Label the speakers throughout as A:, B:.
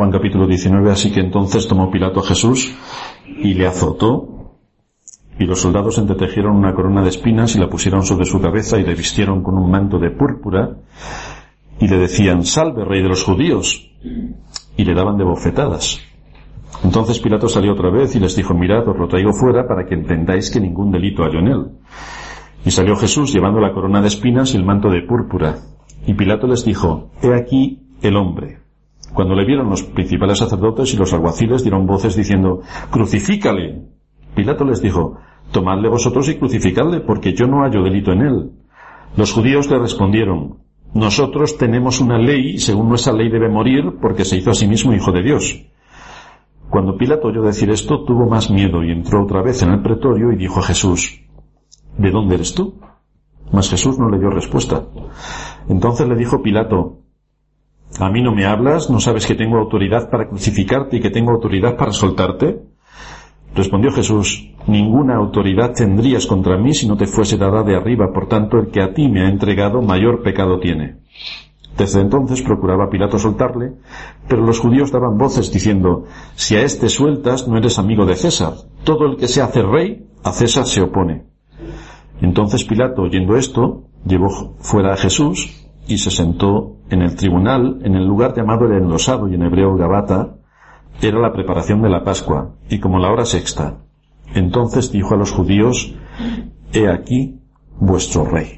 A: Juan capítulo 19, así que entonces tomó Pilato a Jesús y le azotó, y los soldados entretejieron una corona de espinas y la pusieron sobre su cabeza y le vistieron con un manto de púrpura y le decían: «Salve, rey de los judíos», y le daban de bofetadas. Entonces Pilato salió otra vez y les dijo: «Mirad, os lo traigo fuera para que entendáis que ningún delito hallo en él». Y salió Jesús llevando la corona de espinas y el manto de púrpura. Y Pilato les dijo: «He aquí el hombre». Cuando le vieron, los principales sacerdotes y los alguaciles dieron voces diciendo: «¡Crucifícale!». Pilato les dijo: «Tomadle vosotros y crucificadle, porque yo no hallo delito en él». Los judíos le respondieron: «Nosotros tenemos una ley, y según nuestra ley debe morir, porque se hizo a sí mismo hijo de Dios». Cuando Pilato oyó decir esto, tuvo más miedo y entró otra vez en el pretorio y dijo a Jesús: «¿De dónde eres tú?». Mas Jesús no le dio respuesta. Entonces le dijo Pilato: «¿A mí no me hablas? ¿No sabes que tengo autoridad para crucificarte y que tengo autoridad para soltarte?». Respondió Jesús: «Ninguna autoridad tendrías contra mí si no te fuese dada de arriba, por tanto el que a ti me ha entregado mayor pecado tiene». Desde entonces procuraba Pilato soltarle, pero los judíos daban voces diciendo: «Si a éste sueltas, no eres amigo de César. Todo el que se hace rey, a César se opone». Entonces Pilato, oyendo esto, llevó fuera a Jesús y se sentó en el tribunal, en el lugar llamado el Enlosado, y en hebreo Gabata. Era la preparación de la Pascua, y como la hora sexta. Entonces dijo a los judíos: «He aquí vuestro rey».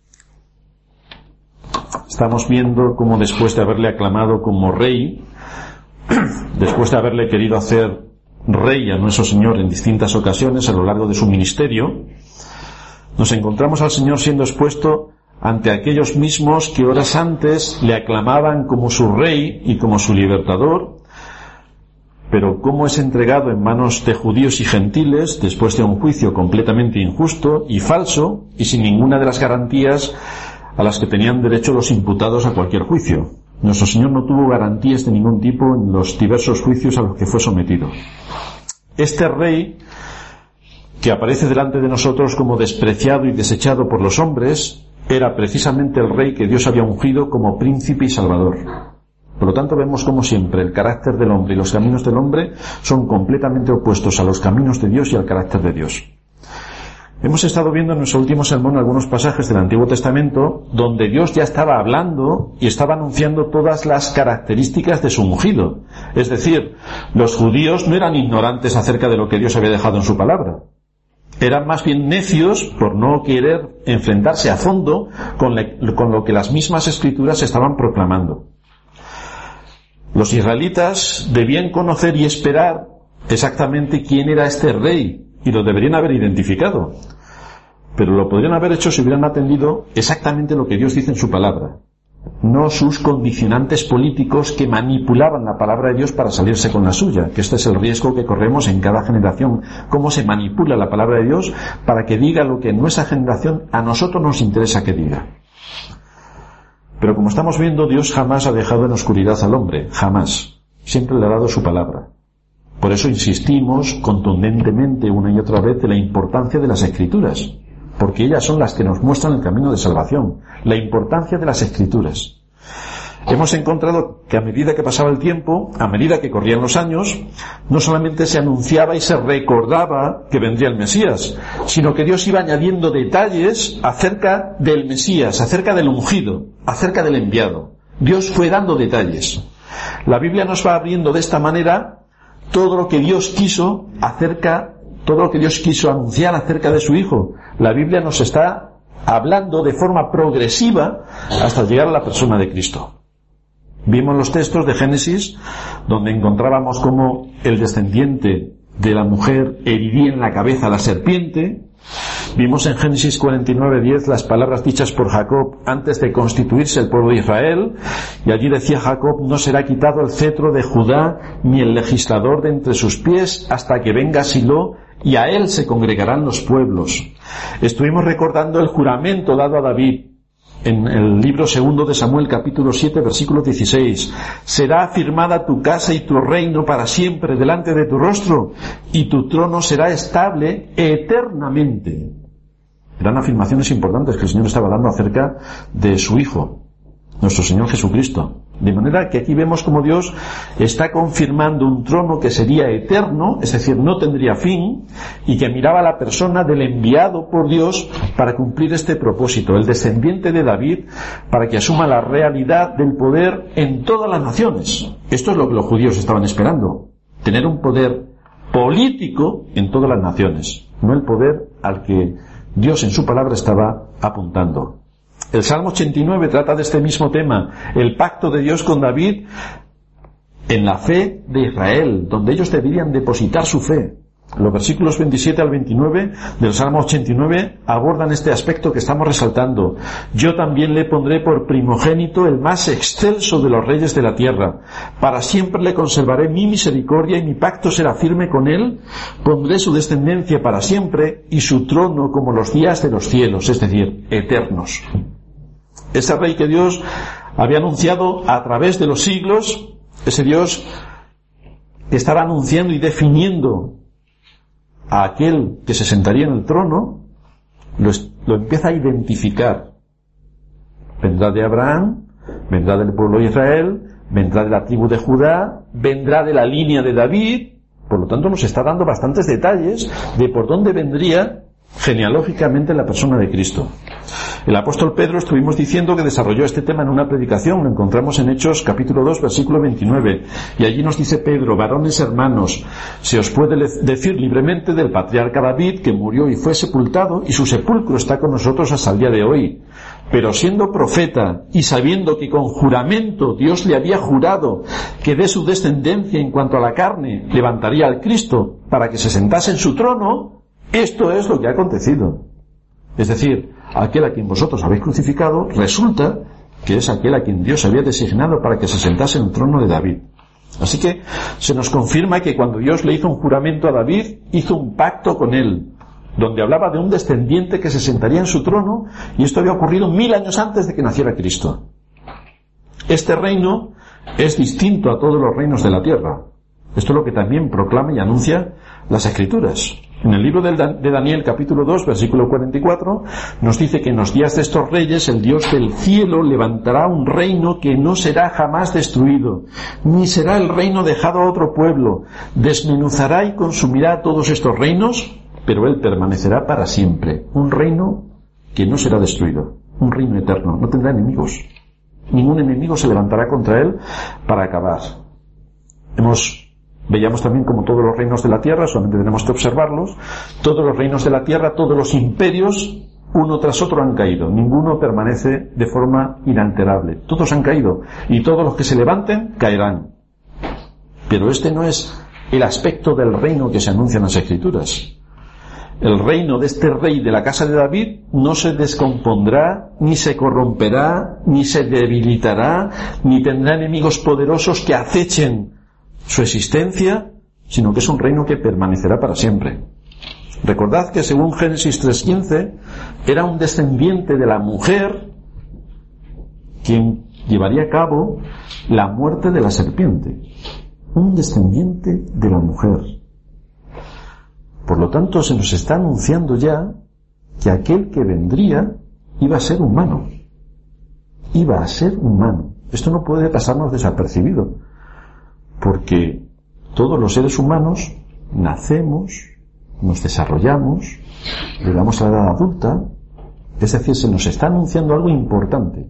A: Estamos viendo cómo después de haberle aclamado como rey, después de haberle querido hacer rey a nuestro Señor en distintas ocasiones a lo largo de su ministerio, nos encontramos al Señor siendo expuesto ante aquellos mismos que horas antes le aclamaban como su rey y como su libertador, pero cómo es entregado en manos de judíos y gentiles después de un juicio completamente injusto y falso y sin ninguna de las garantías a las que tenían derecho los imputados a cualquier juicio. Nuestro Señor no tuvo garantías de ningún tipo en los diversos juicios a los que fue sometido. Este rey, que aparece delante de nosotros como despreciado y desechado por los hombres, era precisamente el rey que Dios había ungido como príncipe y salvador. Por lo tanto, vemos como siempre el carácter del hombre y los caminos del hombre son completamente opuestos a los caminos de Dios y al carácter de Dios. Hemos estado viendo en nuestro último sermón algunos pasajes del Antiguo Testamento donde Dios ya estaba hablando y estaba anunciando todas las características de su ungido. Es decir, los judíos no eran ignorantes acerca de lo que Dios había dejado en su palabra. Eran más bien necios por no querer enfrentarse a fondo con lo que las mismas escrituras estaban proclamando. Los israelitas debían conocer y esperar exactamente quién era este rey, y lo deberían haber identificado. Pero lo podrían haber hecho si hubieran atendido exactamente lo que Dios dice en su palabra, no sus condicionantes políticos que manipulaban la palabra de Dios para salirse con la suya, que este es el riesgo que corremos en cada generación, cómo se manipula la palabra de Dios para que diga lo que en nuestra generación a nosotros nos interesa que diga. Pero como estamos viendo, Dios jamás ha dejado en oscuridad al hombre, jamás. Siempre le ha dado su palabra. Por eso insistimos contundentemente una y otra vez de la importancia de las Escrituras, porque ellas son las que nos muestran el camino de salvación, la importancia de las Escrituras. Hemos encontrado que a medida que pasaba el tiempo, a medida que corrían los años, no solamente se anunciaba y se recordaba que vendría el Mesías, sino que Dios iba añadiendo detalles acerca del Mesías, acerca del ungido, acerca del enviado. Dios fue dando detalles. La Biblia nos va abriendo de esta manera todo lo que Dios quiso anunciar acerca de su Hijo. La Biblia nos está hablando de forma progresiva hasta llegar a la persona de Cristo. Vimos los textos de Génesis, donde encontrábamos cómo el descendiente de la mujer heriría en la cabeza a la serpiente. Vimos en Génesis 49:10 las palabras dichas por Jacob antes de constituirse el pueblo de Israel, y allí decía Jacob: no será quitado el cetro de Judá ni el legislador de entre sus pies hasta que venga Silo, y a él se congregarán los pueblos. Estuvimos recordando el juramento dado a David en el libro 2 de Samuel, capítulo 7, versículo 16. Será afirmada tu casa y tu reino para siempre delante de tu rostro, y tu trono será estable eternamente. Eran afirmaciones importantes que el Señor estaba dando acerca de su Hijo, nuestro Señor Jesucristo. De manera que aquí vemos como Dios está confirmando un trono que sería eterno, es decir, no tendría fin, y que miraba a la persona del enviado por Dios para cumplir este propósito, el descendiente de David, para que asuma la realidad del poder en todas las naciones. Esto es lo que los judíos estaban esperando, tener un poder político en todas las naciones, no el poder al que Dios en su palabra estaba apuntando. El Salmo 89 trata de este mismo tema, el pacto de Dios con David en la fe de Israel, donde ellos deberían depositar su fe. Los versículos 27 al 29 del Salmo 89 abordan este aspecto que estamos resaltando. Yo también le pondré por primogénito el más excelso de los reyes de la tierra. Para siempre le conservaré mi misericordia y mi pacto será firme con él. Pondré su descendencia para siempre y su trono como los días de los cielos, es decir, eternos. Ese rey que Dios había anunciado a través de los siglos, ese Dios que estaba anunciando y definiendo a aquel que se sentaría en el trono, lo empieza a identificar. Vendrá de Abraham, vendrá del pueblo de Israel, vendrá de la tribu de Judá, vendrá de la línea de David. Por lo tanto nos está dando bastantes detalles de por dónde vendría genealógicamente la persona de Cristo. El apóstol Pedro, estuvimos diciendo que desarrolló este tema en una predicación, lo encontramos en Hechos capítulo 2 versículo 29, y allí nos dice Pedro: varones hermanos, se os puede decir libremente del patriarca David, que murió y fue sepultado, y su sepulcro está con nosotros hasta el día de hoy. Pero siendo profeta y sabiendo que con juramento Dios le había jurado que de su descendencia en cuanto a la carne levantaría al Cristo para que se sentase en su trono, esto es lo que ha acontecido. Es decir, aquel a quien vosotros habéis crucificado resulta que es aquel a quien Dios había designado para que se sentase en el trono de David. Así que se nos confirma que cuando Dios le hizo un juramento a David, hizo un pacto con él, donde hablaba de un descendiente que se sentaría en su trono, y esto había ocurrido 1000 años antes de que naciera Cristo. Este reino es distinto a todos los reinos de la tierra. Esto es lo que también proclama y anuncia las Escrituras. En el libro de Daniel capítulo 2 versículo 44 nos dice que en los días de estos reyes el Dios del cielo levantará un reino que no será jamás destruido, ni será el reino dejado a otro pueblo. Desmenuzará y consumirá todos estos reinos, pero él permanecerá para siempre. Un reino que no será destruido, un reino eterno, no tendrá enemigos. Ningún enemigo se levantará contra él para acabar. Veíamos también como todos los reinos de la tierra, solamente tenemos que observarlos, todos los reinos de la tierra, todos los imperios, uno tras otro han caído. Ninguno permanece de forma inalterable. Todos han caído. Y todos los que se levanten, caerán. Pero este no es el aspecto del reino que se anuncia en las Escrituras. El reino de este rey de la casa de David no se descompondrá, ni se corromperá, ni se debilitará, ni tendrá enemigos poderosos que acechen su existencia, sino que es un reino que permanecerá para siempre. Recordad que según Génesis 3:15 era un descendiente de la mujer quien llevaría a cabo la muerte de la serpiente. Un descendiente de la mujer. Por lo tanto, se nos está anunciando ya que aquel que vendría iba a ser humano. Iba a ser humano. Esto no puede pasarnos desapercibido, porque todos los seres humanos nacemos, nos desarrollamos, llegamos a la edad adulta, es decir, se nos está anunciando algo importante.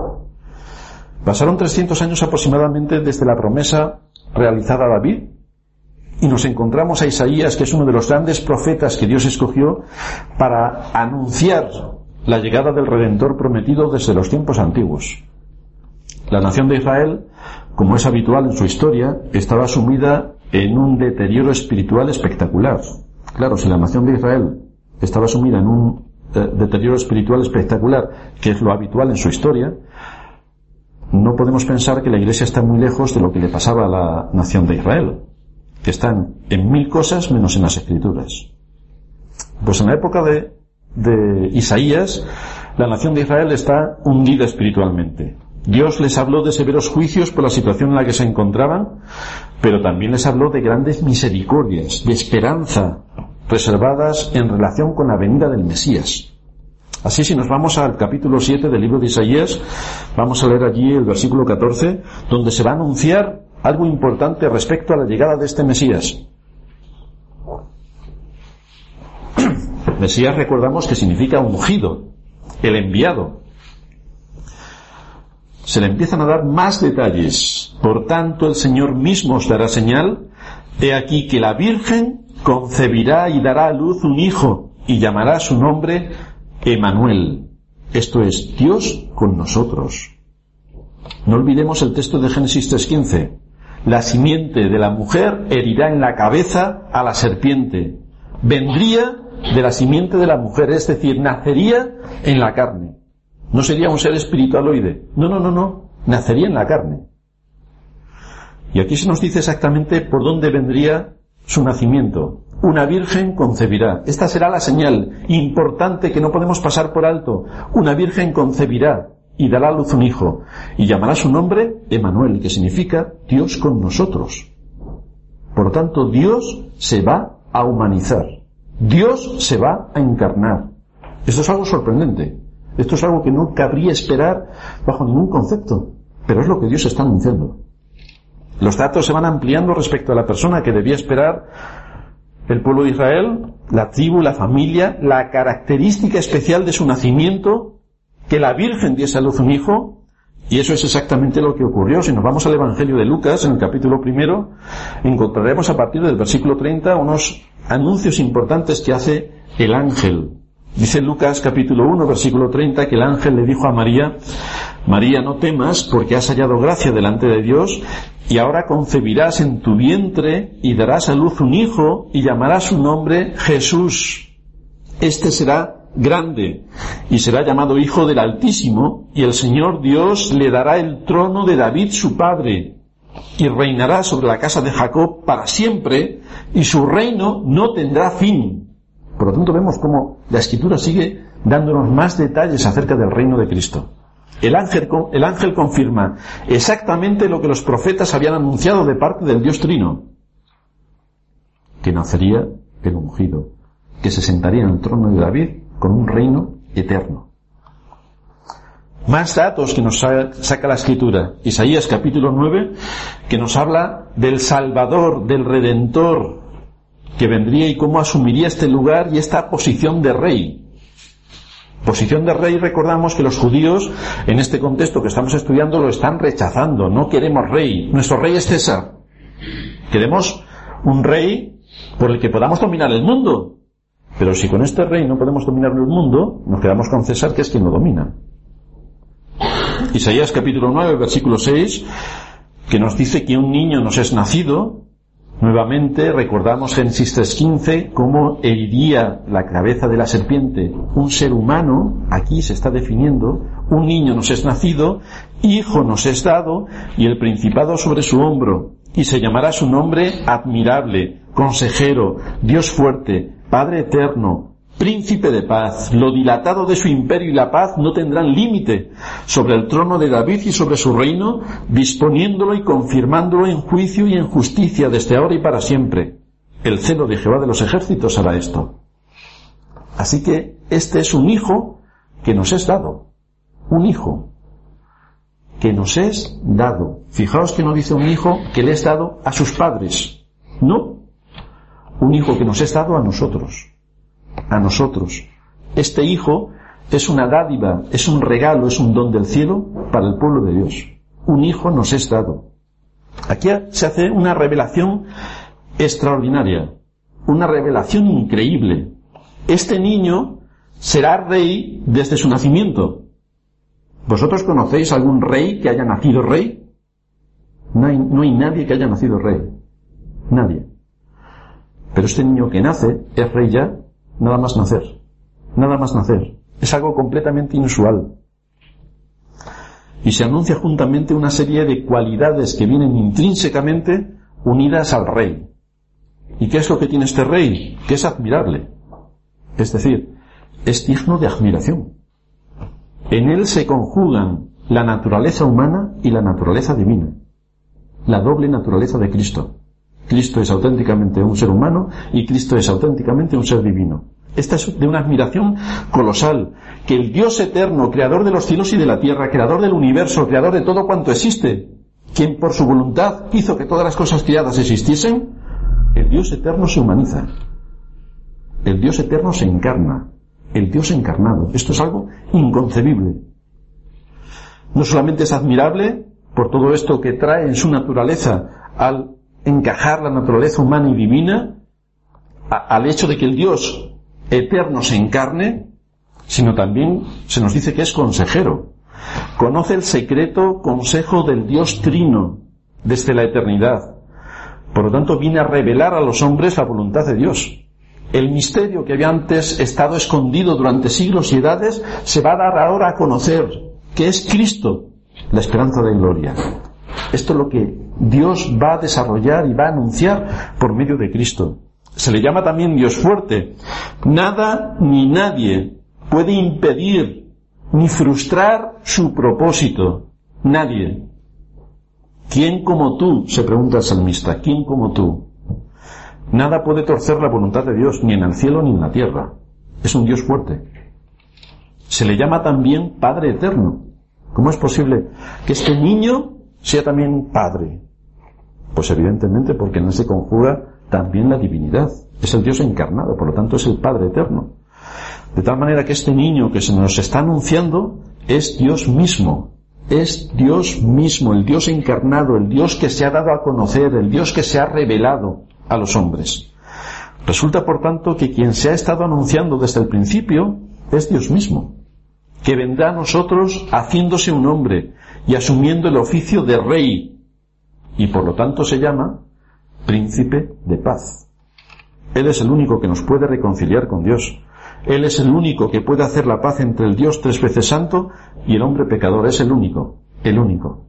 A: Pasaron 300 años aproximadamente desde la promesa realizada a David, y nos encontramos a Isaías, que es uno de los grandes profetas que Dios escogió para anunciar la llegada del Redentor prometido desde los tiempos antiguos. La nación de Israel, como es habitual en su historia, estaba sumida en un deterioro espiritual espectacular. Claro, si la nación de Israel estaba sumida en un deterioro espiritual espectacular, que es lo habitual en su historia, no podemos pensar que la Iglesia está muy lejos de lo que le pasaba a la nación de Israel, que están en 1000 cosas menos en las Escrituras. Pues en la época de Isaías, la nación de Israel está hundida espiritualmente. Dios les habló de severos juicios por la situación en la que se encontraban, pero también les habló de grandes misericordias, de esperanza, reservadas en relación con la venida del Mesías. Así, si nos vamos al capítulo 7 del libro de Isaías, vamos a leer allí el versículo 14, donde se va a anunciar algo importante respecto a la llegada de este Mesías. Mesías, recordamos que significa ungido, el enviado. Se le empiezan a dar más detalles. Por tanto, el Señor mismo os dará señal. He aquí que la Virgen concebirá y dará a luz un hijo, y llamará su nombre Emmanuel. Esto es, Dios con nosotros. No olvidemos el texto de Génesis 3:15. La simiente de la mujer herirá en la cabeza a la serpiente. Vendría de la simiente de la mujer, es decir, nacería en la carne. No sería un ser espiritualoide. No. Nacería en la carne. Y aquí se nos dice exactamente por dónde vendría su nacimiento. Una virgen concebirá. Esta será la señal importante que no podemos pasar por alto. Una virgen concebirá y dará a luz un hijo. Y llamará su nombre Emmanuel, que significa Dios con nosotros. Por lo tanto, Dios se va a humanizar. Dios se va a encarnar. Esto es algo sorprendente. Esto es algo que no cabría esperar bajo ningún concepto. Pero es lo que Dios está anunciando. Los datos se van ampliando respecto a la persona que debía esperar el pueblo de Israel, la tribu, la familia, la característica especial de su nacimiento, que la Virgen diese a luz un hijo, y eso es exactamente lo que ocurrió. Si nos vamos al Evangelio de Lucas, en el capítulo 1, encontraremos a partir del versículo 30 unos anuncios importantes que hace el ángel. Dice Lucas capítulo 1, versículo 30, que el ángel le dijo a María: María, no temas, porque has hallado gracia delante de Dios, y ahora concebirás en tu vientre y darás a luz un hijo y llamarás su nombre Jesús. Este será grande y será llamado Hijo del Altísimo, y el Señor Dios le dará el trono de David su padre, y reinará sobre la casa de Jacob para siempre, y su reino no tendrá fin. Por lo tanto, vemos cómo la Escritura sigue dándonos más detalles acerca del reino de Cristo. El ángel confirma exactamente lo que los profetas habían anunciado de parte del Dios Trino: que nacería el ungido, que se sentaría en el trono de David con un reino eterno. Más datos que nos saca la Escritura. Isaías capítulo 9, que nos habla del Salvador, del Redentor, que vendría y cómo asumiría este lugar y esta posición de rey. Posición de rey, recordamos que los judíos, en este contexto que estamos estudiando, lo están rechazando. No queremos rey. Nuestro rey es César. Queremos un rey por el que podamos dominar el mundo. Pero si con este rey no podemos dominar el mundo, nos quedamos con César, que es quien lo domina. Isaías capítulo 9, versículo 6, que nos dice que un niño nos es nacido. Nuevamente recordamos Génesis 3:15, cómo heriría la cabeza de la serpiente un ser humano. Aquí se está definiendo: un niño nos es nacido, hijo nos es dado, y el principado sobre su hombro, y se llamará su nombre Admirable, Consejero, Dios fuerte, Padre eterno, Príncipe de paz. Lo dilatado de su imperio y la paz no tendrán límite sobre el trono de David y sobre su reino, disponiéndolo y confirmándolo en juicio y en justicia desde ahora y para siempre. El celo de Jehová de los ejércitos hará esto. Así que este es un hijo que nos es dado. Un hijo que nos es dado. Fijaos que no dice un hijo que le es dado a sus padres. No. Un hijo que nos es dado a nosotros. A nosotros. Este hijo es una dádiva, es un regalo, es un don del cielo para el pueblo de Dios. Un hijo nos es dado. Aquí se hace una revelación extraordinaria, una revelación increíble. Este niño será rey desde su nacimiento. ¿Vosotros conocéis algún rey que haya nacido rey? No hay nadie que haya nacido rey. Nadie. Pero este niño que nace es rey ya. Nada más nacer. Nada más nacer. Es algo completamente inusual. Y se anuncia juntamente una serie de cualidades que vienen intrínsecamente unidas al rey. ¿Y qué es lo que tiene este rey? Que es admirable. Es decir, es digno de admiración. En él se conjugan la naturaleza humana y la naturaleza divina. La doble naturaleza de Cristo. Cristo es auténticamente un ser humano y Cristo es auténticamente un ser divino. Esta es de una admiración colosal, que el Dios eterno, creador de los cielos y de la tierra, creador del universo, creador de todo cuanto existe, quien por su voluntad hizo que todas las cosas creadas existiesen, el Dios eterno se humaniza. El Dios eterno se encarna. El Dios encarnado. Esto es algo inconcebible. No solamente es admirable por todo esto que trae en su naturaleza al encajar la naturaleza humana y divina, al hecho de que el Dios eterno se encarne, sino también se nos dice que es consejero. Conoce el secreto consejo del Dios Trino desde la eternidad. Por lo tanto, viene a revelar a los hombres la voluntad de Dios. El misterio que había antes estado escondido durante siglos y edades se va a dar ahora a conocer, que es Cristo, la esperanza de gloria. Esto es lo que Dios va a desarrollar y va a anunciar por medio de Cristo. Se le llama también Dios fuerte. Nada ni nadie puede impedir ni frustrar su propósito. Nadie. ¿Quién como tú? Se pregunta el salmista. ¿Quién como tú? Nada puede torcer la voluntad de Dios, ni en el cielo ni en la tierra. Es un Dios fuerte. Se le llama también Padre Eterno. ¿Cómo es posible que este niño sea también Padre? Pues evidentemente porque en él se conjuga también la divinidad. Es el Dios encarnado, por lo tanto es el Padre Eterno. De tal manera que este niño que se nos está anunciando es Dios mismo. Es Dios mismo, el Dios encarnado, el Dios que se ha dado a conocer, el Dios que se ha revelado a los hombres. Resulta, por tanto, que quien se ha estado anunciando desde el principio es Dios mismo, que vendrá a nosotros haciéndose un hombre y asumiendo el oficio de rey, y por lo tanto se llama Príncipe de Paz. Él es el único que nos puede reconciliar con Dios. Él es el único que puede hacer la paz entre el Dios tres veces santo y el hombre pecador. Es el único, el único.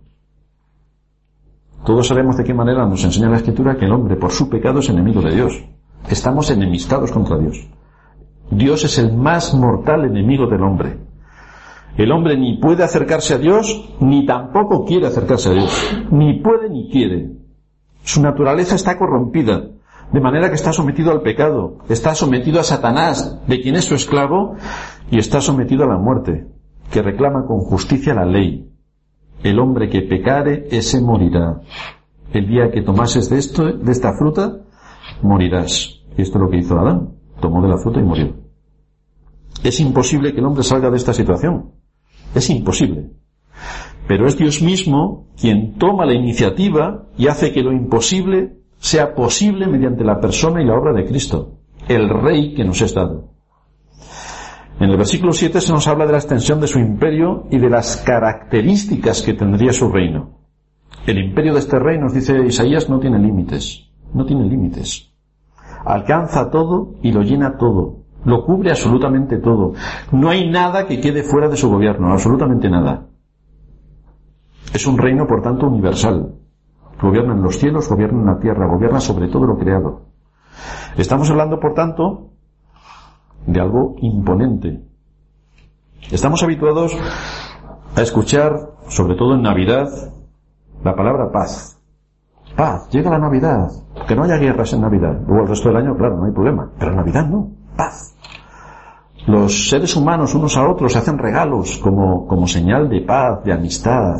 A: Todos sabemos de qué manera nos enseña la Escritura que el hombre por su pecado es enemigo de Dios. Estamos enemistados contra Dios. Dios es el más mortal enemigo del hombre. El hombre ni puede acercarse a Dios, ni tampoco quiere acercarse a Dios. Ni puede ni quiere. Su naturaleza está corrompida, de manera que está sometido al pecado, está sometido a Satanás, de quien es su esclavo, y está sometido a la muerte, que reclama con justicia la ley. El hombre que pecare, ese morirá. El día que tomases de esta fruta, morirás. Y esto es lo que hizo Adán. Tomó de la fruta y murió. Es imposible que el hombre salga de esta situación. Es imposible. Pero es Dios mismo quien toma la iniciativa y hace que lo imposible sea posible mediante la persona y la obra de Cristo, el Rey que nos es dado. En el versículo 7 se nos habla de la extensión de su imperio y de las características que tendría su reino. El imperio de este rey, nos dice Isaías, no tiene límites. No tiene límites. Alcanza todo y lo llena todo. Lo cubre absolutamente todo. No hay nada que quede fuera de su gobierno, absolutamente nada. Es un reino, por tanto, universal. Gobierna en los cielos, gobierna en la tierra, gobierna sobre todo lo creado. Estamos hablando, por tanto, de algo imponente. Estamos habituados a escuchar, sobre todo en Navidad, la palabra paz. Paz, llega la Navidad. Que no haya guerras en Navidad. Luego el resto del año, claro, no hay problema. Pero en Navidad no. Paz. Los seres humanos unos a otros se hacen regalos como señal de paz, de amistad.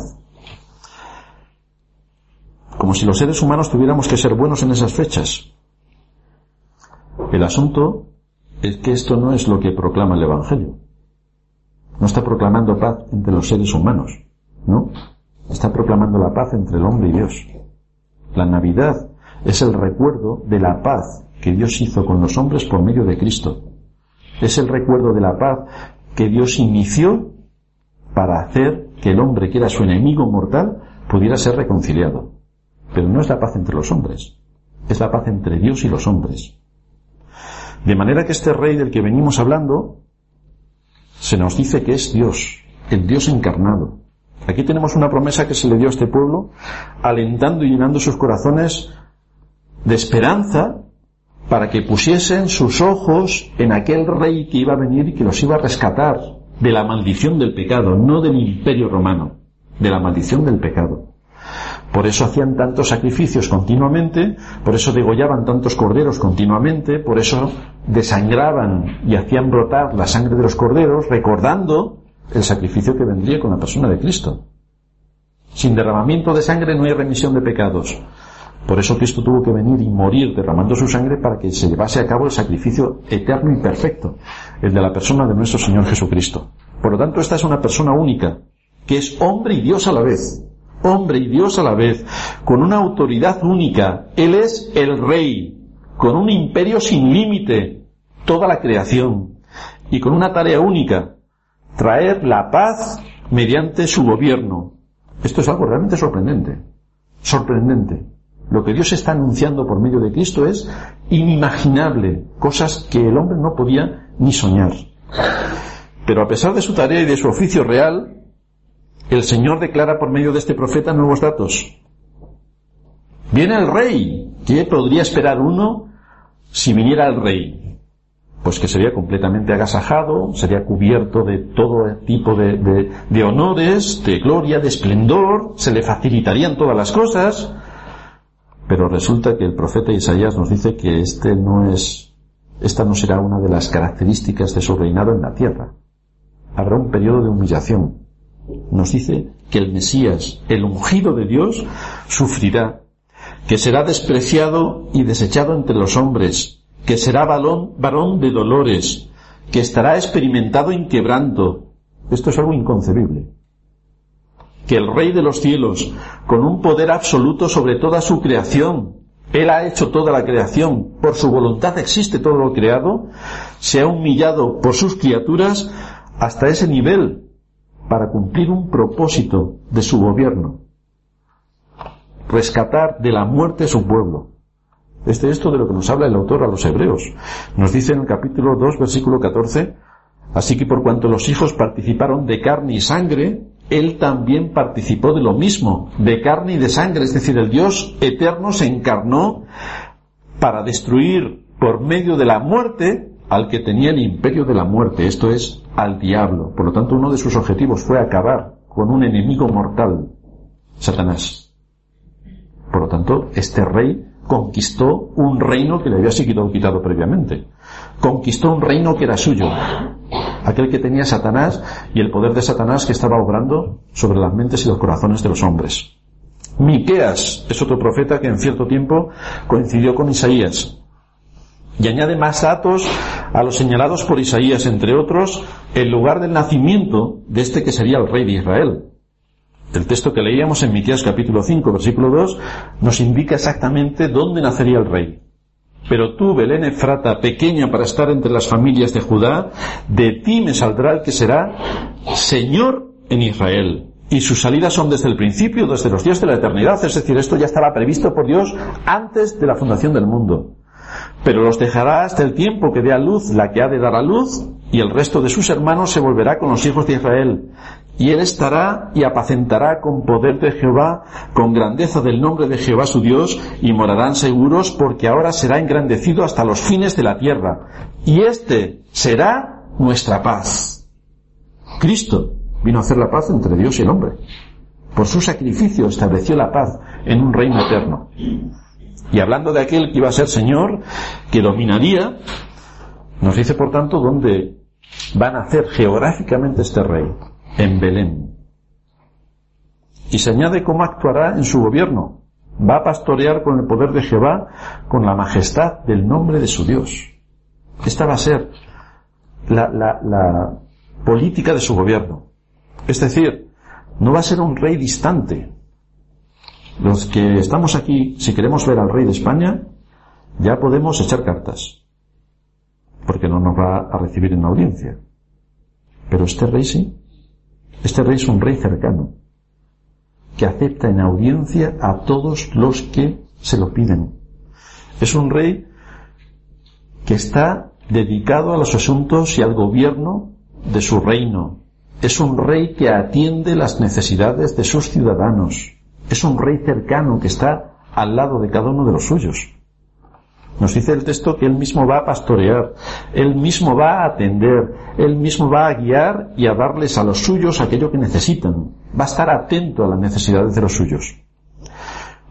A: Como si los seres humanos tuviéramos que ser buenos en esas fechas. El asunto es que esto no es lo que proclama el Evangelio. No está proclamando paz entre los seres humanos, ¿no? Está proclamando la paz entre el hombre y Dios. La Navidad es el recuerdo de la paz que Dios hizo con los hombres por medio de Cristo. Es el recuerdo de la paz que Dios inició para hacer que el hombre, que era su enemigo mortal, pudiera ser reconciliado. Pero no es la paz entre los hombres, es la paz entre Dios y los hombres. De manera que este rey del que venimos hablando, se nos dice que es Dios, el Dios encarnado. Aquí tenemos una promesa que se le dio a este pueblo, alentando y llenando sus corazones de esperanza, para que pusiesen sus ojos en aquel rey que iba a venir y que los iba a rescatar de la maldición del pecado, no del imperio romano, de la maldición del pecado. Por eso hacían tantos sacrificios continuamente, por eso degollaban tantos corderos continuamente, por eso desangraban y hacían brotar la sangre de los corderos, recordando el sacrificio que vendría con la persona de Cristo. Sin derramamiento de sangre no hay remisión de pecados. Por eso Cristo tuvo que venir y morir derramando su sangre para que se llevase a cabo el sacrificio eterno y perfecto, el de la persona de nuestro Señor Jesucristo. Por lo tanto, esta es una persona única, que es hombre y Dios a la vez. Hombre y Dios a la vez, con una autoridad única. Él es el Rey, con un imperio sin límite, toda la creación, y con una tarea única, traer la paz mediante su gobierno. Esto es algo realmente sorprendente. Sorprendente. Lo que Dios está anunciando por medio de Cristo es inimaginable, cosas que el hombre no podía ni soñar. Pero a pesar de su tarea y de su oficio real, el Señor declara por medio de este profeta nuevos datos. Viene el Rey. ¿Qué podría esperar uno si viniera el Rey? Pues que sería completamente agasajado, sería cubierto de todo tipo de honores, de gloria, de esplendor, se le facilitarían todas las cosas. Pero resulta que el profeta Isaías nos dice que esta no será una de las características de su reinado en la tierra. Habrá un periodo de humillación. Nos dice que el Mesías, el ungido de Dios, sufrirá, que será despreciado y desechado entre los hombres, que será varón de dolores, que estará experimentado en quebranto. Esto es algo inconcebible. Que el Rey de los cielos, con un poder absoluto sobre toda su creación, Él ha hecho toda la creación, por su voluntad existe todo lo creado, se ha humillado por sus criaturas hasta ese nivel, para cumplir un propósito de su gobierno, rescatar de la muerte a su pueblo. Esto de lo que nos habla el autor a los Hebreos. Nos dice en el capítulo 2, versículo 14, así que por cuanto los hijos participaron de carne y sangre, Él también participó de lo mismo, de carne y de sangre, es decir, el Dios eterno se encarnó para destruir por medio de la muerte al que tenía el imperio de la muerte, esto es, al diablo. Por lo tanto, uno de sus objetivos fue acabar con un enemigo mortal, Satanás. Por lo tanto, este rey conquistó un reino que le había sido quitado previamente. Conquistó un reino que era suyo, aquel que tenía Satanás y el poder de Satanás que estaba obrando sobre las mentes y los corazones de los hombres. Miqueas es otro profeta que en cierto tiempo coincidió con Isaías. Y añade más datos a los señalados por Isaías, entre otros, el lugar del nacimiento de este que sería el rey de Israel. El texto que leíamos en Miqueas capítulo 5, versículo 2, nos indica exactamente dónde nacería el rey. Pero tú, Belén Efrata, pequeña para estar entre las familias de Judá, de ti me saldrá el que será Señor en Israel. Y sus salidas son desde el principio, desde los días de la eternidad. Es decir, esto ya estaba previsto por Dios antes de la fundación del mundo. Pero los dejará hasta el tiempo que dé a luz la que ha de dar a luz, y el resto de sus hermanos se volverá con los hijos de Israel. Y él estará y apacentará con poder de Jehová, con grandeza del nombre de Jehová su Dios, y morarán seguros, porque ahora será engrandecido hasta los fines de la tierra. Y este será nuestra paz. Cristo vino a hacer la paz entre Dios y el hombre. Por su sacrificio estableció la paz en un reino eterno. Y hablando de aquel que iba a ser Señor, que dominaría, nos dice por tanto dónde va a nacer geográficamente este rey, en Belén. Y se añade cómo actuará en su gobierno. Va a pastorear con el poder de Jehová, con la majestad del nombre de su Dios. Esta va a ser la política de su gobierno. Es decir, no va a ser un rey distante. Los que estamos aquí, si queremos ver al rey de España, ya podemos echar cartas, porque no nos va a recibir en la audiencia. Pero este rey sí. Este rey es un rey cercano, que acepta en audiencia a todos los que se lo piden. Es un rey que está dedicado a los asuntos y al gobierno de su reino. Es un rey que atiende las necesidades de sus ciudadanos. Es un rey cercano que está al lado de cada uno de los suyos. Nos dice el texto que él mismo va a pastorear, él mismo va a atender, él mismo va a guiar y a darles a los suyos aquello que necesitan. Va a estar atento a las necesidades de los suyos.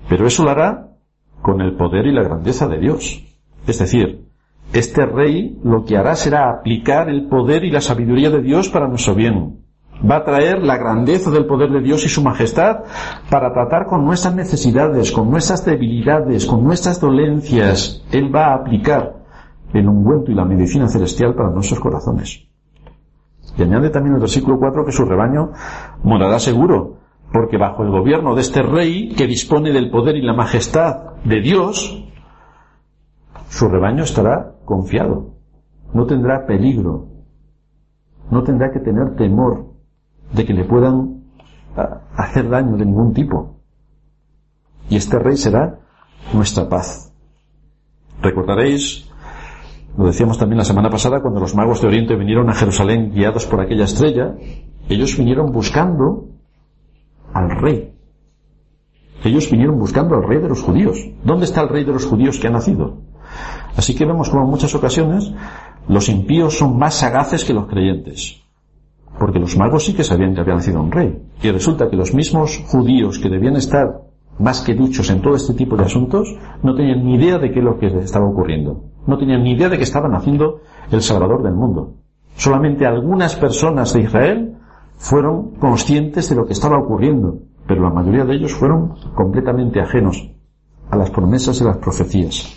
A: Pero eso lo hará con el poder y la grandeza de Dios. Es decir, este rey lo que hará será aplicar el poder y la sabiduría de Dios para nuestro bien. Va a traer la grandeza del poder de Dios y su majestad para tratar con nuestras necesidades, con nuestras debilidades, con nuestras dolencias. Él va a aplicar el ungüento y la medicina celestial para nuestros corazones. Y añade también el versículo 4 que su rebaño morará seguro, porque bajo el gobierno de este rey que dispone del poder y la majestad de Dios, su rebaño estará confiado, no tendrá peligro, no tendrá que tener temor de que le puedan hacer daño de ningún tipo. Y este rey será nuestra paz. Recordaréis, lo decíamos también la semana pasada, cuando los magos de Oriente vinieron a Jerusalén guiados por aquella estrella, ellos vinieron buscando al rey. Ellos vinieron buscando al rey de los judíos. ¿Dónde está el rey de los judíos que ha nacido? Así que vemos como en muchas ocasiones los impíos son más sagaces que los creyentes. Porque los magos sí que sabían que había nacido un rey. Y resulta que los mismos judíos que debían estar más que duchos en todo este tipo de asuntos, no tenían ni idea de qué es lo que les estaba ocurriendo. No tenían ni idea de que estaba naciendo el Salvador del mundo. Solamente algunas personas de Israel fueron conscientes de lo que estaba ocurriendo, pero la mayoría de ellos fueron completamente ajenos a las promesas y las profecías.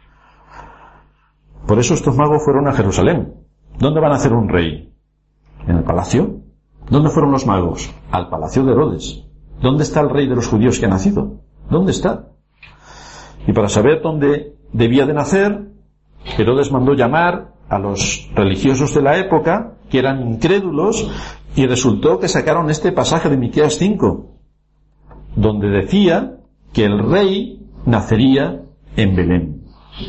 A: Por eso estos magos fueron a Jerusalén. ¿Dónde van a hacer un rey? ¿En el palacio? ¿Dónde fueron los magos? Al palacio de Herodes. ¿Dónde está el rey de los judíos que ha nacido? ¿Dónde está? Y para saber dónde debía de nacer, Herodes mandó llamar a los religiosos de la época, que eran incrédulos, y resultó que sacaron este pasaje de Miqueas 5, donde decía que el rey nacería en Belén.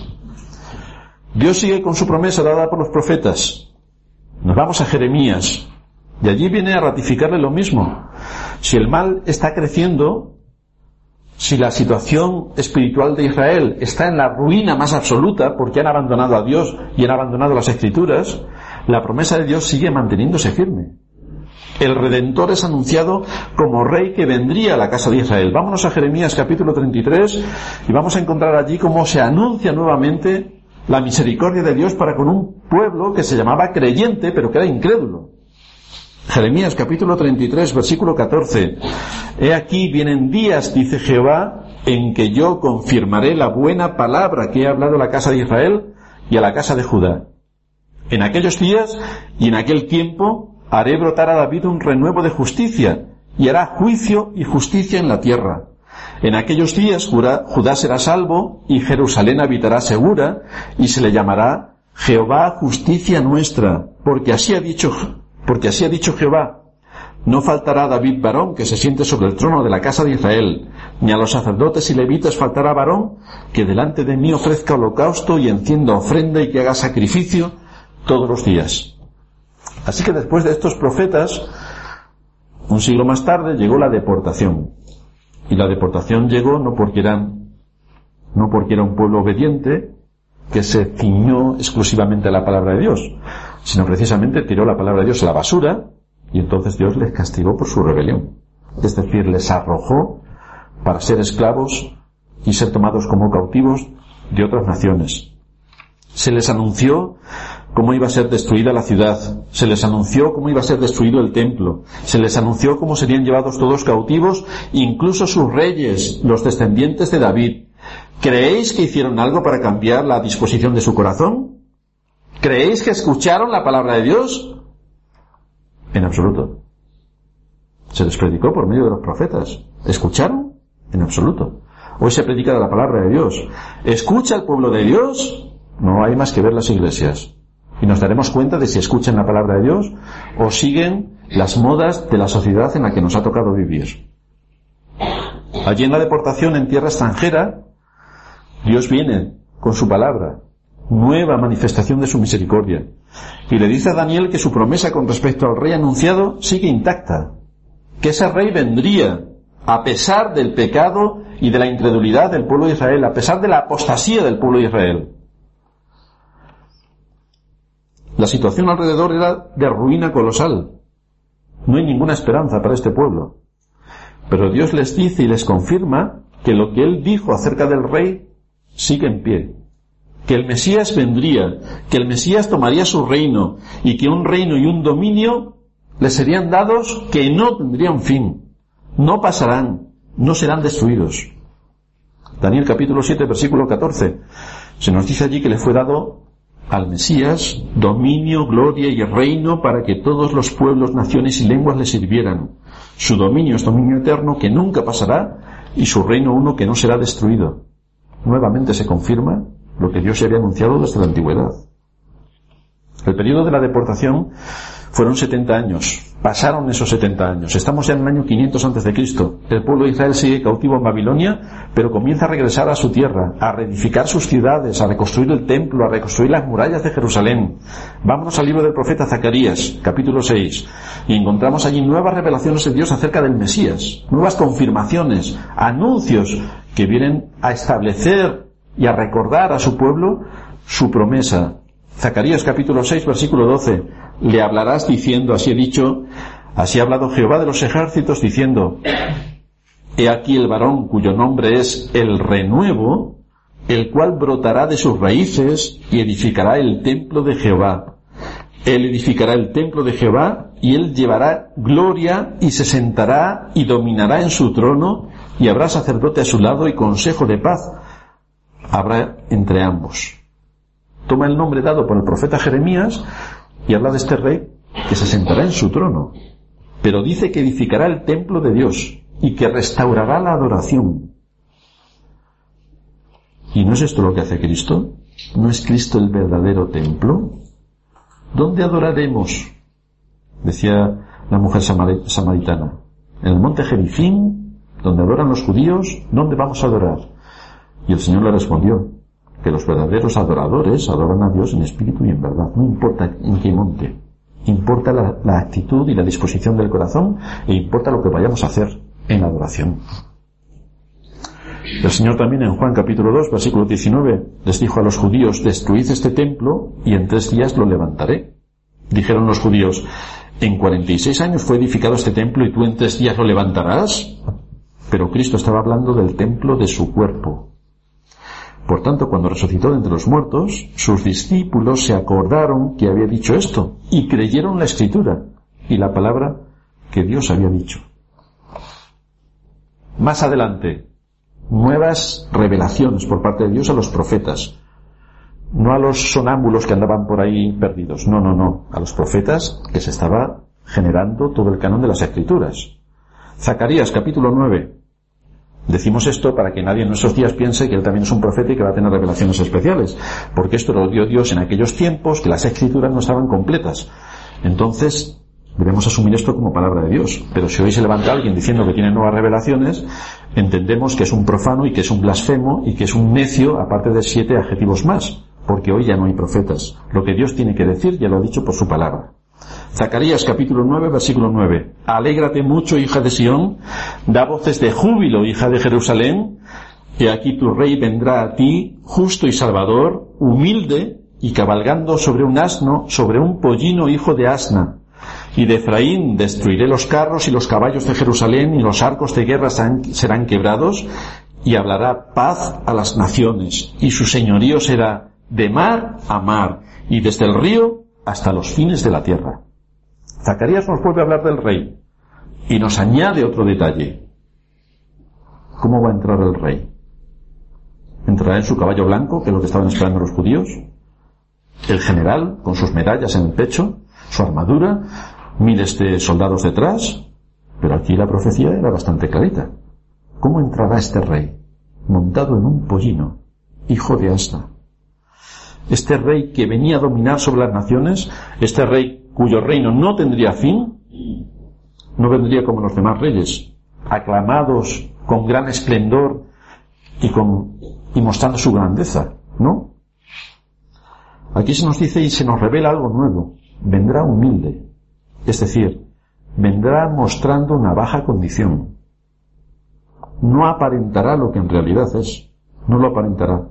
A: Dios sigue con su promesa dada por los profetas. Nos vamos a Jeremías, y allí viene a ratificarle lo mismo. Si el mal está creciendo, si la situación espiritual de Israel está en la ruina más absoluta, porque han abandonado a Dios y han abandonado las Escrituras, la promesa de Dios sigue manteniéndose firme. El Redentor es anunciado como rey que vendría a la casa de Israel. Vámonos a Jeremías capítulo 33 y vamos a encontrar allí cómo se anuncia nuevamente la misericordia de Dios para con un pueblo que se llamaba creyente, pero que era incrédulo. Jeremías capítulo 33, versículo 14. He aquí vienen días, dice Jehová, en que yo confirmaré la buena palabra que he hablado a la casa de Israel y a la casa de Judá. En aquellos días y en aquel tiempo haré brotar a David un renuevo de justicia, y hará juicio y justicia en la tierra. En aquellos días Judá será salvo, y Jerusalén habitará segura, y se le llamará Jehová justicia nuestra, porque así ha dicho Jehová: no faltará a David varón que se siente sobre el trono de la casa de Israel, ni a los sacerdotes y levitas faltará varón que delante de mí ofrezca holocausto y encienda ofrenda y que haga sacrificio todos los días. Así que después de estos profetas, un siglo más tarde, llegó la deportación. Y la deportación llegó no porque era un pueblo obediente que se ciñó exclusivamente a la palabra de Dios, sino precisamente tiró la palabra de Dios a la basura, y entonces Dios les castigó por su rebelión. Es decir, les arrojó para ser esclavos y ser tomados como cautivos de otras naciones. Se les anunció cómo iba a ser destruida la ciudad, se les anunció cómo iba a ser destruido el templo, se les anunció cómo serían llevados todos cautivos, incluso sus reyes, los descendientes de David. ¿Creéis que hicieron algo para cambiar la disposición de su corazón? ¿Creéis que escucharon la palabra de Dios? En absoluto. Se les predicó por medio de los profetas. ¿Escucharon? En absoluto. Hoy se predica de la palabra de Dios. ¿Escucha el pueblo de Dios? No hay más que ver las iglesias. Y nos daremos cuenta de si escuchan la palabra de Dios o siguen las modas de la sociedad en la que nos ha tocado vivir. Allí en la deportación en tierra extranjera, Dios viene con su palabra, nueva manifestación de su misericordia. Y le dice a Daniel que su promesa con respecto al rey anunciado sigue intacta. Que ese rey vendría a pesar del pecado y de la incredulidad del pueblo de Israel, a pesar de la apostasía del pueblo de Israel. La situación alrededor era de ruina colosal. No hay ninguna esperanza para este pueblo. Pero Dios les dice y les confirma que lo que él dijo acerca del rey sigue en pie, que el Mesías vendría, que el Mesías tomaría su reino y que un reino y un dominio le serían dados que no tendrían fin, no pasarán, no serán destruidos. Daniel capítulo 7 versículo 14 se nos dice allí que le fue dado al Mesías dominio, gloria y reino para que todos los pueblos, naciones y lenguas le sirvieran. Su dominio es dominio eterno que nunca pasará y su reino uno que no será destruido. Nuevamente se confirma lo que Dios se había anunciado desde la antigüedad. El periodo de la deportación fueron 70 años. Pasaron esos 70 años. Estamos ya en el año 500 antes de Cristo. El pueblo de Israel sigue cautivo en Babilonia, pero comienza a regresar a su tierra, a reedificar sus ciudades, a reconstruir el templo, a reconstruir las murallas de Jerusalén. Vámonos al libro del profeta Zacarías, capítulo 6, y encontramos allí nuevas revelaciones de Dios acerca del Mesías, nuevas confirmaciones, anuncios que vienen a establecer y a recordar a su pueblo su promesa. Zacarías capítulo 6 versículo 12: le hablarás diciendo, así he dicho, así ha hablado Jehová de los ejércitos diciendo, he aquí el varón cuyo nombre es el renuevo, el cual brotará de sus raíces y edificará el templo de Jehová. Él edificará el templo de Jehová y él llevará gloria y se sentará y dominará en su trono y habrá sacerdote a su lado y consejo de paz habrá entre ambos. Toma el nombre dado por el profeta Jeremías y habla de este rey que se sentará en su trono, pero dice que edificará el templo de Dios y que restaurará la adoración. ¿Y no es esto lo que hace Cristo? ¿No es Cristo el verdadero templo? ¿Dónde adoraremos?, decía la mujer samaritana. En el monte Gerizim, donde adoran los judíos, ¿dónde vamos a adorar? Y el Señor le respondió que los verdaderos adoradores adoran a Dios en espíritu y en verdad, no importa en qué monte, importa la actitud y la disposición del corazón, e importa lo que vayamos a hacer en la adoración. El Señor también en Juan capítulo 2 versículo 19 les dijo a los judíos, destruid este templo y en 3 días lo levantaré. Dijeron los judíos, en 46 años fue edificado este templo y tú en 3 días lo levantarás. Pero Cristo estaba hablando del templo de su cuerpo. Por tanto, cuando resucitó de entre los muertos, sus discípulos se acordaron que había dicho esto y creyeron la Escritura y la palabra que Dios había dicho. Más adelante, nuevas revelaciones por parte de Dios a los profetas, no a los sonámbulos que andaban por ahí perdidos, no, a los profetas que se estaba generando todo el canon de las Escrituras. Zacarías capítulo 9. Decimos esto para que nadie en nuestros días piense que él también es un profeta y que va a tener revelaciones especiales, porque esto lo dio Dios en aquellos tiempos que las Escrituras no estaban completas. Entonces, debemos asumir esto como palabra de Dios. Pero si hoy se levanta alguien diciendo que tiene nuevas revelaciones, entendemos que es un profano y que es un blasfemo y que es un necio, aparte de 7 adjetivos más, porque hoy ya no hay profetas. Lo que Dios tiene que decir ya lo ha dicho por su palabra. Zacarías capítulo 9 versículo 9: alégrate mucho, hija de Sión, da voces de júbilo, hija de Jerusalén, he aquí tu rey vendrá a ti, justo y salvador, humilde y cabalgando sobre un asno, sobre un pollino hijo de asna. Y de Efraín destruiré los carros y los caballos de Jerusalén y los arcos de guerra serán quebrados y hablará paz a las naciones y su señorío será de mar a mar y desde el río hasta los fines de la tierra. Zacarías nos vuelve a hablar del rey y nos añade otro detalle. ¿Cómo va a entrar el rey? ¿Entrará en su caballo blanco, que es lo que estaban esperando los judíos? El general, con sus medallas en el pecho, su armadura, miles de soldados detrás. Pero aquí la profecía era bastante clarita. ¿Cómo entrará este rey? Montado en un pollino, hijo de asna. Este rey que venía a dominar sobre las naciones, este rey cuyo reino no tendría fin, no vendría como los demás reyes, aclamados con gran esplendor y mostrando su grandeza, ¿no? Aquí se nos dice y se nos revela algo nuevo: vendrá humilde, es decir, vendrá mostrando una baja condición. No aparentará lo que en realidad es, no lo aparentará.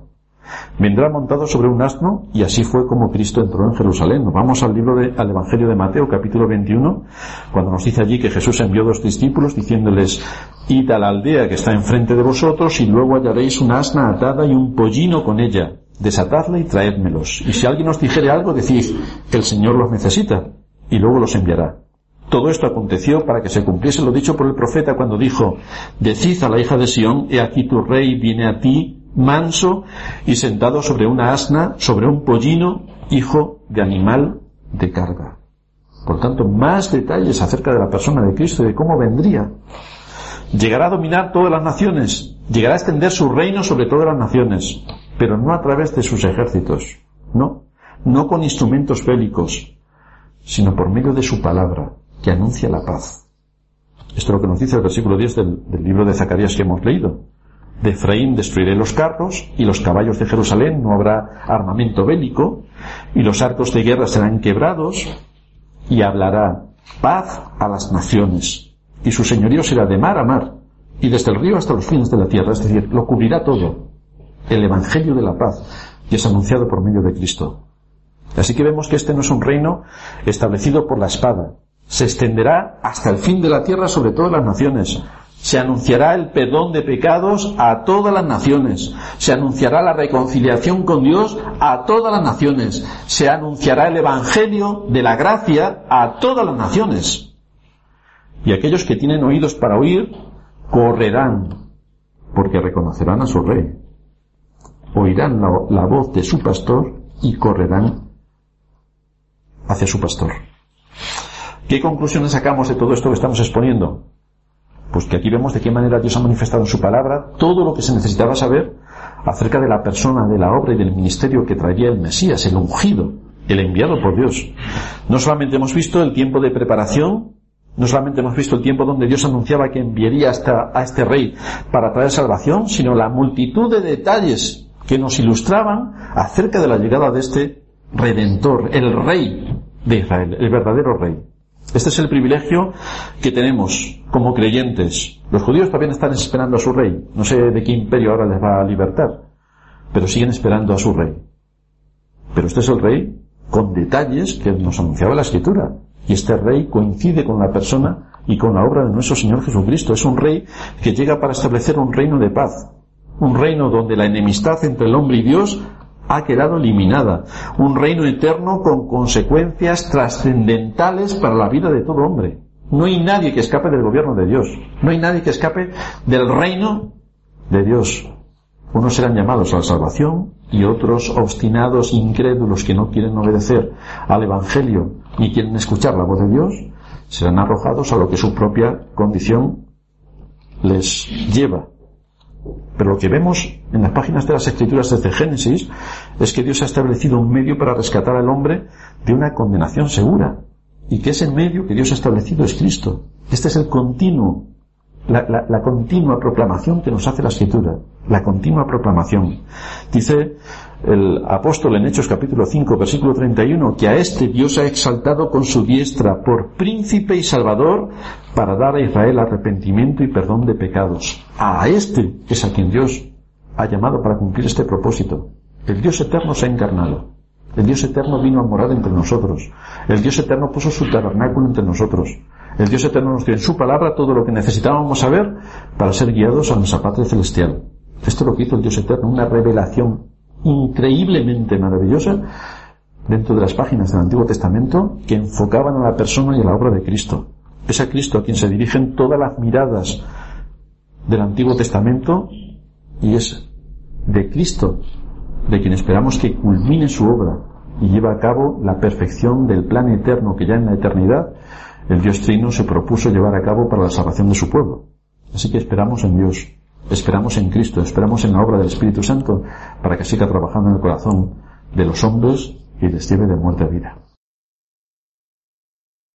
A: Vendrá montado sobre un asno, y así fue como Cristo entró en Jerusalén. Vamos al Evangelio de Mateo, capítulo 21, cuando nos dice allí que Jesús envió 2 discípulos diciéndoles: id a la aldea que está enfrente de vosotros, y luego hallaréis una asna atada y un pollino con ella. Desatadla y traédmelos. Y si alguien os dijere algo, decid que el Señor los necesita, y luego los enviará. Todo esto aconteció para que se cumpliese lo dicho por el profeta cuando dijo: decid a la hija de Sión, he aquí tu rey viene a ti, manso y sentado sobre una asna, sobre un pollino, hijo de animal de carga. Por tanto, más detalles acerca de la persona de Cristo y de cómo vendría. Llegará a dominar todas las naciones, llegará a extender su reino sobre todas las naciones, pero no a través de sus ejércitos, no con instrumentos bélicos, sino por medio de su palabra, que anuncia la paz. Esto es lo que nos dice el versículo 10 del libro de Zacarías que hemos leído. De Efraín destruiré los carros, y los caballos de Jerusalén no habrá armamento bélico, y los arcos de guerra serán quebrados, y hablará paz a las naciones, y su señorío será de mar a mar, y desde el río hasta los fines de la tierra, es decir, lo cubrirá todo. El evangelio de la paz, que es anunciado por medio de Cristo. Así que vemos que este no es un reino establecido por la espada. Se extenderá hasta el fin de la tierra sobre todas las naciones. Se anunciará el perdón de pecados a todas las naciones. Se anunciará la reconciliación con Dios a todas las naciones. Se anunciará el evangelio de la gracia a todas las naciones. Y aquellos que tienen oídos para oír, correrán, porque reconocerán a su rey. Oirán la voz de su pastor y correrán hacia su pastor. ¿Qué conclusiones sacamos de todo esto que estamos exponiendo? Pues que aquí vemos de qué manera Dios ha manifestado en su palabra todo lo que se necesitaba saber acerca de la persona, de la obra y del ministerio que traería el Mesías, el ungido, el enviado por Dios. No solamente hemos visto el tiempo de preparación, no solamente hemos visto el tiempo donde Dios anunciaba que enviaría a este rey para traer salvación, sino la multitud de detalles que nos ilustraban acerca de la llegada de este Redentor, el Rey de Israel, el verdadero Rey. Este es el privilegio que tenemos como creyentes. Los judíos también están esperando a su rey. No sé de qué imperio ahora les va a libertar, pero siguen esperando a su rey. Pero este es el rey con detalles que nos anunciaba la Escritura. Y este rey coincide con la persona y con la obra de nuestro Señor Jesucristo. Es un rey que llega para establecer un reino de paz. Un reino donde la enemistad entre el hombre y Dios ha quedado eliminada. Un reino eterno con consecuencias trascendentales para la vida de todo hombre. No hay nadie que escape del gobierno de Dios. No hay nadie que escape del reino de Dios. Unos serán llamados a la salvación y otros, obstinados, incrédulos, que no quieren obedecer al Evangelio ni quieren escuchar la voz de Dios, serán arrojados a lo que su propia condición les lleva. Pero lo que vemos en las páginas de las Escrituras desde Génesis es que Dios ha establecido un medio para rescatar al hombre de una condenación segura, y que ese medio que Dios ha establecido es Cristo. Este es el continuo, la continua proclamación que nos hace la Escritura, la continua proclamación. Dice el apóstol en Hechos capítulo 5 versículo 31 que a este Dios ha exaltado con su diestra por príncipe y salvador para dar a Israel arrepentimiento y perdón de pecados. A este es a quien Dios ha llamado para cumplir este propósito. El Dios eterno se ha encarnado. El Dios eterno vino a morar entre nosotros. El Dios eterno puso su tabernáculo entre nosotros. El Dios eterno nos dio en su palabra todo lo que necesitábamos saber para ser guiados a nuestra patria celestial. Esto es lo que hizo el Dios eterno, una revelación increíblemente maravillosa dentro de las páginas del Antiguo Testamento que enfocaban a la persona y a la obra de Cristo. Es a Cristo a quien se dirigen todas las miradas del Antiguo Testamento, y es de Cristo de quien esperamos que culmine su obra y lleve a cabo la perfección del plan eterno que ya en la eternidad el Dios Trino se propuso llevar a cabo para la salvación de su pueblo. Así que esperamos en Dios, esperamos en Cristo, esperamos en la obra del Espíritu Santo para que siga trabajando en el corazón de los hombres y les lleve de muerte a vida.